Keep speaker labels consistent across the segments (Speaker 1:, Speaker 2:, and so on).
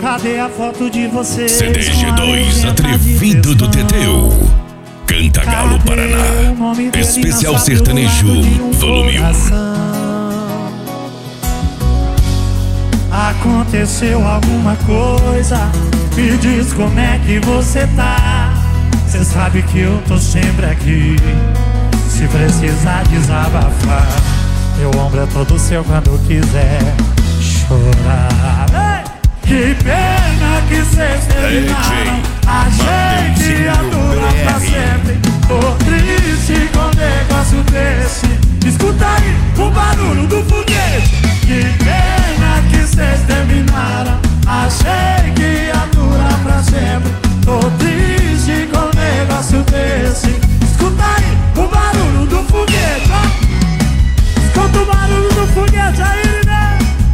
Speaker 1: Cadê a foto de vocês?
Speaker 2: CDG2 Atrevido do Teteu. Cantagalo, Paraná. Especial Sertanejo, volume 1.
Speaker 1: Aconteceu alguma coisa? Me diz como é que você tá. Cê sabe que eu tô sempre aqui, se precisar desabafar. Meu ombro é todo seu quando quiser chorar. Que pena que cês terminaram. Achei que ia durar pra sempre. Tô triste com um negócio desse. Escuta aí o barulho do foguete. Que pena que cês terminaram. Achei que ia durar pra sempre. Tô triste com um negócio desse. Escuta aí o barulho do foguete, ó. Escuta o barulho do foguete aí, né?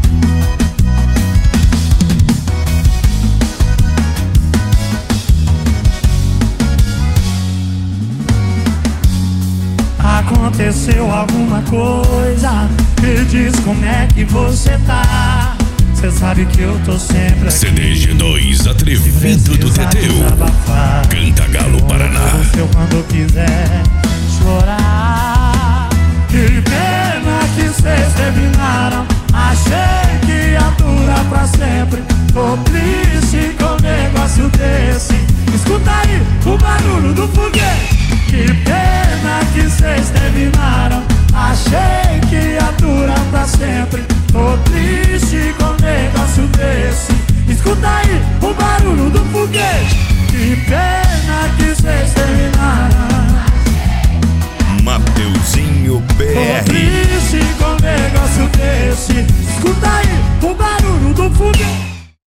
Speaker 1: Aconteceu alguma coisa? Me diz como é que você tá. Cê sabe que eu tô sempre aqui.
Speaker 2: CDG2 Atrevido do Teteu. Cantagalo, Paraná.
Speaker 1: Quando quiser chorar. Que pena que cês terminaram. Achei que ia durar pra sempre. Tô triste com um negócio desse. Escuta aí o barulho do foguete. Que pena que cês terminaram. Achei que ia durar pra sempre. Tô triste com um negócio desse. Escuta aí o barulho do foguete. Que pena que cês terminaram.
Speaker 2: Mateuzinho BR.
Speaker 1: Tô triste com um negócio desse. Escuta aí o barulho do foguete.